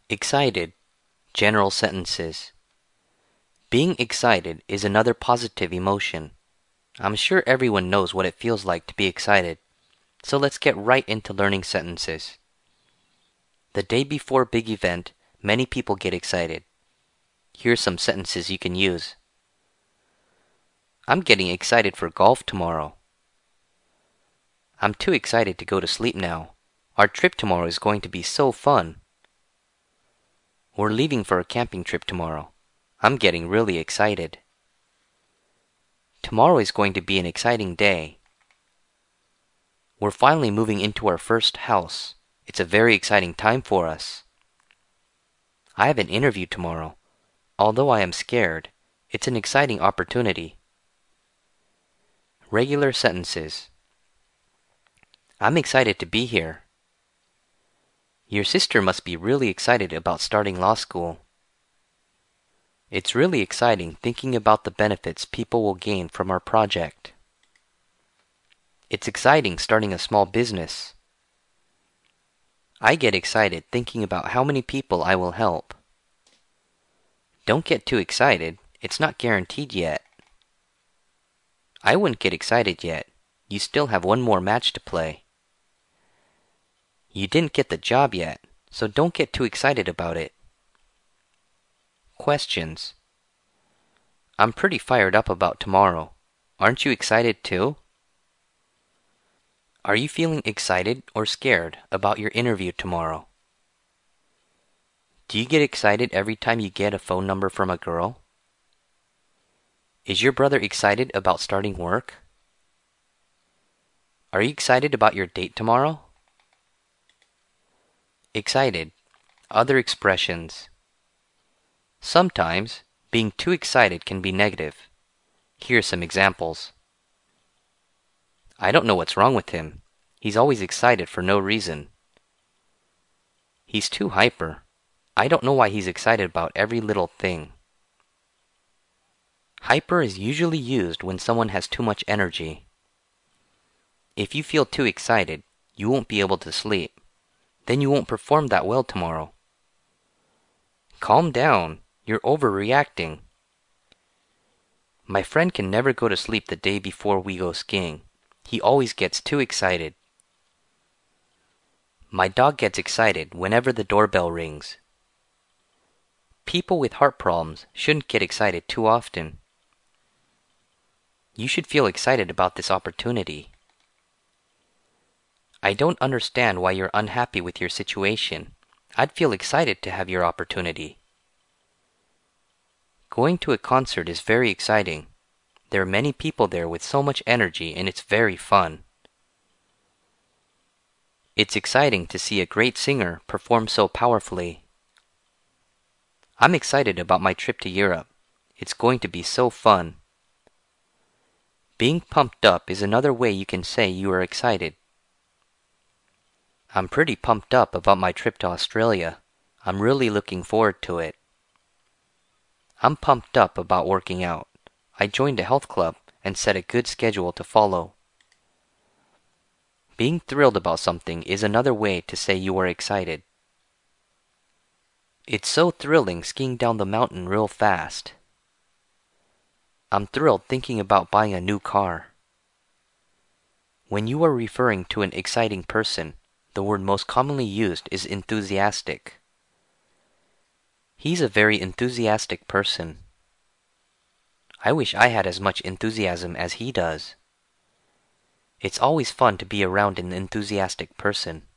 Excited. General sentences. Being excited is another positive emotion. I'm sure everyone knows what it feels like to be excited, so let's get right into learning sentences. The day before a big event, many people get excited. Here's some sentences you can use. I'm getting excited for golf tomorrow. I'm too excited to go to sleep now. Our trip tomorrow is going to be so fun. We're leaving for a camping trip tomorrow. I'm getting really excited. Tomorrow is going to be an exciting day. We're finally moving into our first house. It's a very exciting time for us. I have an interview tomorrow. Although I am scared, it's an exciting opportunity. Regular sentences. I'm excited to be here. Your sister must be really excited about starting law school. It's really exciting thinking about the benefits people will gain from our project. It's exciting starting a small business. I get excited thinking about how many people I will help. Don't get too excited. It's not guaranteed yet. I wouldn't get excited yet. You still have one more match to play. You didn't get the job yet, so don't get too excited about it. Questions. I'm pretty fired up about tomorrow. Aren't you excited too? Are you feeling excited or scared about your interview tomorrow? Do you get excited every time you get a phone number from a girl? Is your brother excited about starting work? Are you excited about your date tomorrow? Excited. Other expressions. Sometimes, being too excited can be negative. Here are some examples. I don't know what's wrong with him. He's always excited for no reason. He's too hyper. I don't know why he's excited about every little thing. Hyper is usually used when someone has too much energy. If you feel too excited, you won't be able to sleep. Then you won't perform that well tomorrow. Calm down. You're overreacting. My friend can never go to sleep the day before we go skiing. He always gets too excited. My dog gets excited whenever the doorbell rings. People with heart problems shouldn't get excited too often. You should feel excited about this opportunity. I don't understand why you're unhappy with your situation. I'd feel excited to have your opportunity. Going to a concert is very exciting. There are many people there with so much energy and it's very fun. It's exciting to see a great singer perform so powerfully. I'm excited about my trip to Europe. It's going to be so fun. Being pumped up is another way you can say you are excited. I'm pretty pumped up about my trip to Australia. I'm really looking forward to it. I'm pumped up about working out. I joined a health club and set a good schedule to follow. Being thrilled about something is another way to say you are excited. It's so thrilling skiing down the mountain real fast. I'm thrilled thinking about buying a new car. When you are referring to an exciting person, the word most commonly used is enthusiastic. He's a very enthusiastic person. I wish I had as much enthusiasm as he does. It's always fun to be around an enthusiastic person.